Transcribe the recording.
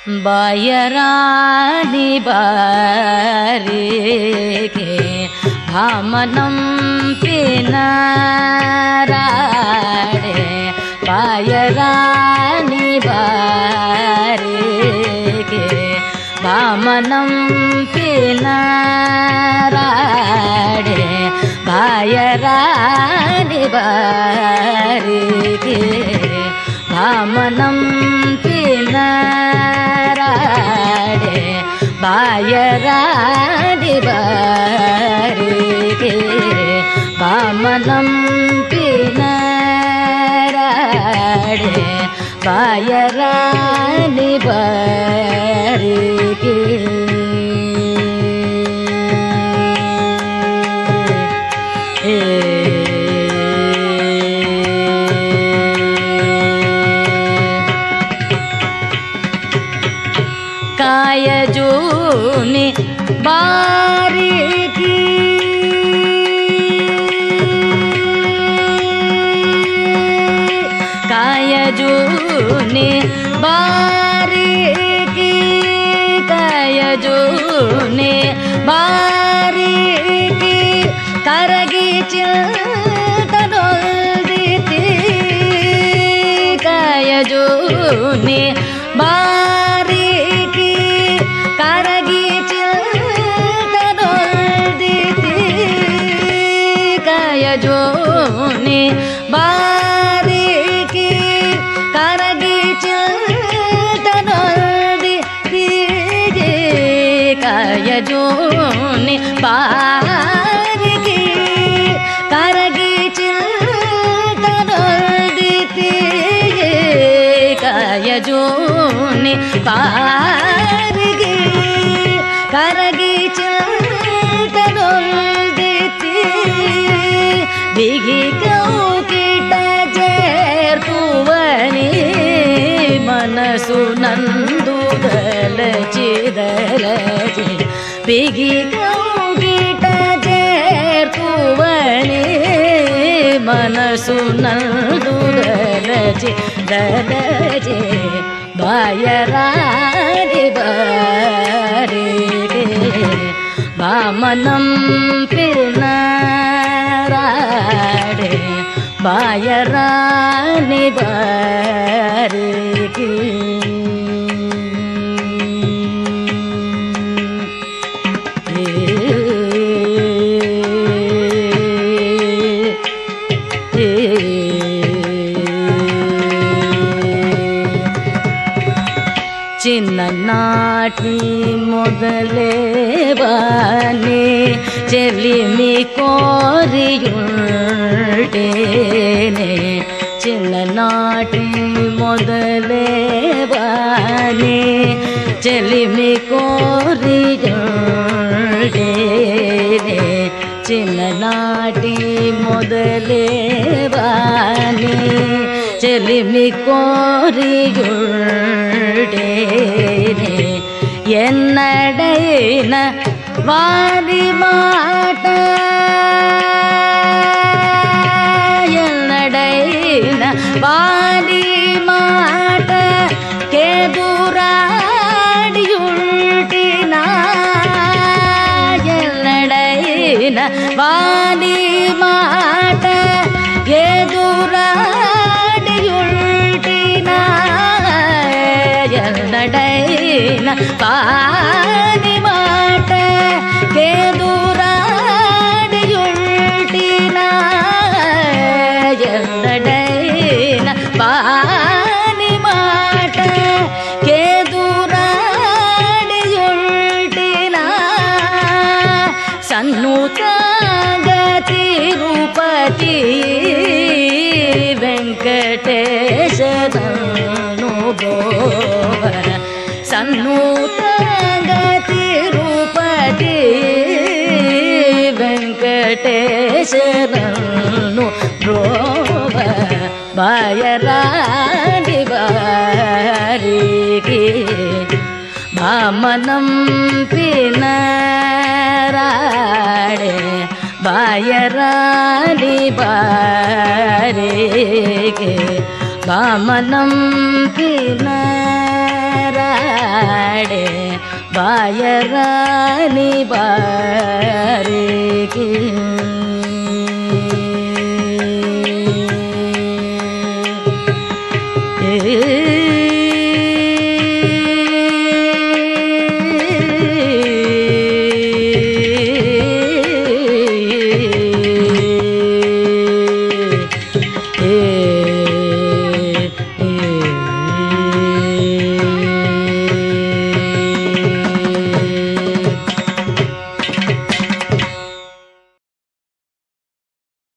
बायरानि बारिके भामनं पिनाराडे बायरानि बारिके भामनं पिनाराडे बायरानि बारिके भामनं पिनाराडे बायरानि बारिके भामनं पिनाराडे बायरानि बारिके कायजूनि बारिकी कायजूनि बारिकी कायजूनि बारिकी करगी चिल्तनोल्दिति कायजूनि बारिकी करगी चिल्तनोल्दिति कायजूनि बारिकी करगी चिल्तनोल्दिति कायजूनि बारिकी करगी चिल्तनोल्दिति कायजूनि बारिकी करगी चिल्तनोल्दिति बिगी कौकिट जेर्तुवनि मनसु नंदु दलचि बिगी कौकिट जेर्तुवनि मनसु नंदु दलचि बायरानि बारिके भामनं पिनाराडे बायरानि बारिके చిన్ననాటి మొదలేవానే చెలిమి కోరియుంటేనే చిన్ననాటి మొదలేవానే చెలిమి కోరియుంటేనే చిన్ననాటి మొదలేవానే చెలిమి కోరియుంటేనే ఎన్నడైన వారి మాట ఎన్నడైన వారి మాట కేదురాడియుంటినా ఎన్నడైన వారి మాట కేదురాడియుంటినా ఎన్నడైన వారి మాట కేదురాడియుంటినా ఎన్నడైన వారి మాట కేదురాడియుంటినా సన్నుతాగతి రూపతి వెంకటేశను గోవ సన్నుతాగతి రూపతి వెంకటేశను గోవ బాయరాని బారికి భామనం పినారాడే బాయరాని బారికి భామనం పినా బాయరాడే బాయరాని బారికి ఏ